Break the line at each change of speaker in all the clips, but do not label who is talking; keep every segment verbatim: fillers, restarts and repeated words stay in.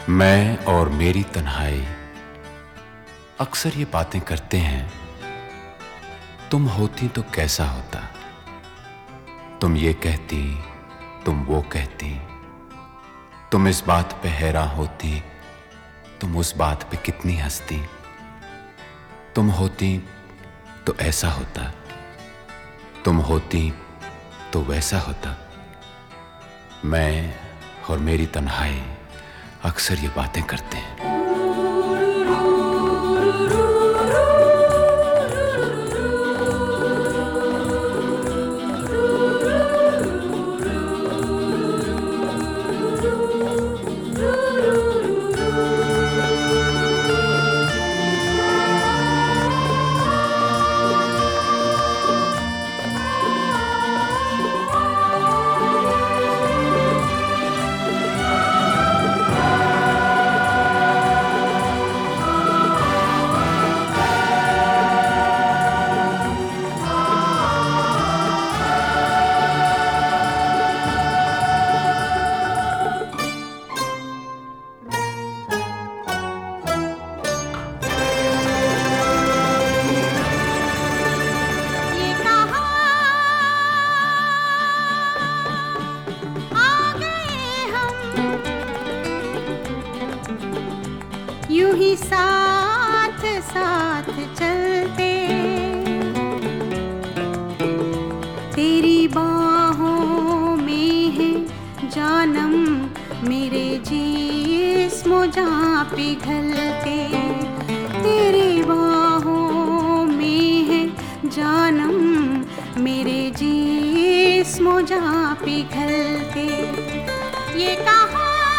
मैं और मेरी तन्हाई अक्सर ये बातें करते हैं, तुम होती तो कैसा होता। तुम ये कहती, तुम वो कहती, तुम इस बात पे हैरान होती, तुम उस बात पे कितनी हंसती। तुम होती तो ऐसा होता, तुम होती तो वैसा होता। मैं और मेरी तन्हाई अक्सर ये बातें करते हैं।
यूं ही साथ साथ चलते, तेरी बाहों में है जानम, मेरे जिस्म जां पिघलते। तेरी बाहों में है जानम, मेरे जिस्म जां पिघलते। ये कहा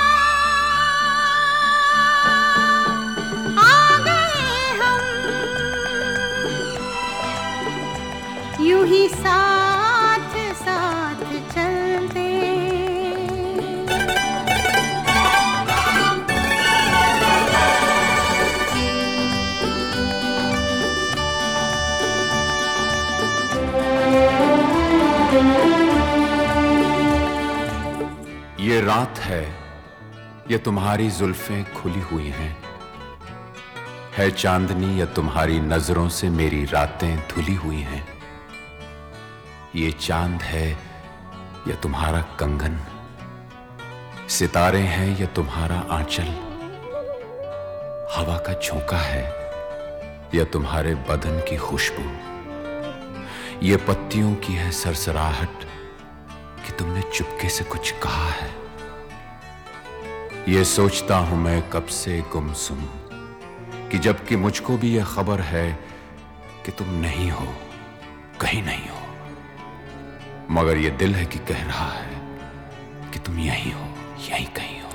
यूं ही साथ साथ चलते।
ये रात है, ये तुम्हारी जुल्फें खुली हुई हैं, है चांदनी या तुम्हारी नजरों से मेरी रातें धुली हुई हैं। ये चांद है या तुम्हारा कंगन, सितारे हैं या तुम्हारा आंचल, हवा का झोंका है या तुम्हारे बदन की खुशबू। ये पत्तियों की है सरसराहट कि तुमने चुपके से कुछ कहा है। ये सोचता हूं मैं कब से गुमसुम कि जबकि मुझको भी यह खबर है कि तुम नहीं हो, कहीं नहीं हो, मगर ये दिल है कि कह रहा है कि तुम यहीं हो, यहीं कहीं हो।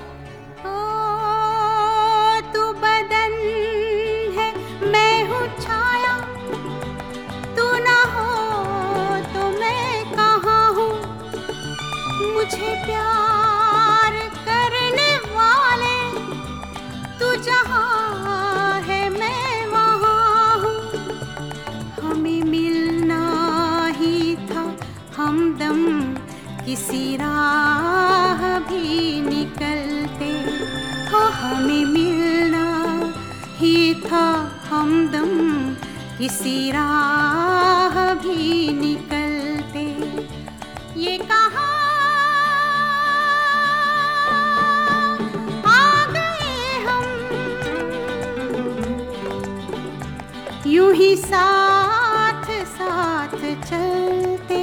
ओ, तू बदन है, मैं हूँ छाया, तू ना हो तो मैं कहाँ हूँ। मुझे प्यार करने वाले तू जहाँ है मैं वहाँ हूँ। हमें मिलना ही था हमदम, किसी राह भी निकलते हो। हमें मिलना ही था हमदम, किसी राह भी निकलते। ये कहा आ गए हम, यूं ही साथ साथ चलते।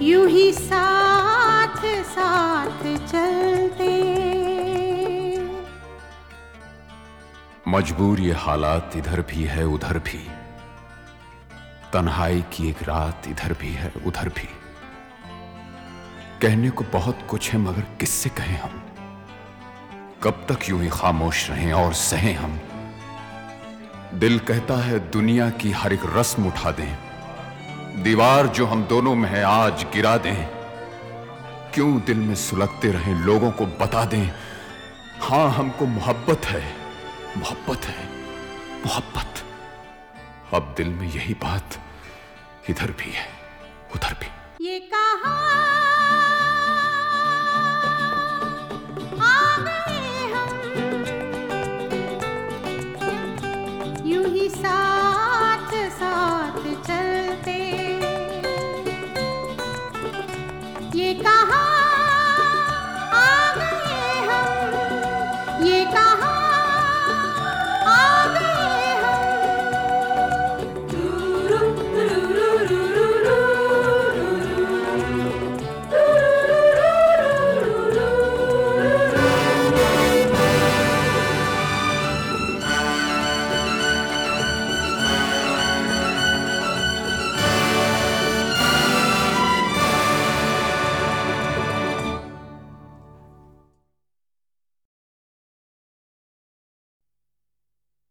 यूं ही साथ साथ चलते।
मजबूर ये हालात इधर भी है उधर भी, तन्हाई की एक रात इधर भी है उधर भी। कहने को बहुत कुछ है मगर किससे कहें हम, कब तक यूं ही खामोश रहें और सहें हम। दिल कहता है दुनिया की हर एक रस्म उठा दें, दीवार जो हम दोनों में है आज गिरा दें। क्यों दिल में सुलगते रहें, लोगों को बता दें हां हमको मोहब्बत है, मोहब्बत है, मोहब्बत। अब दिल में यही बात इधर भी है उधर भी।
ये कहां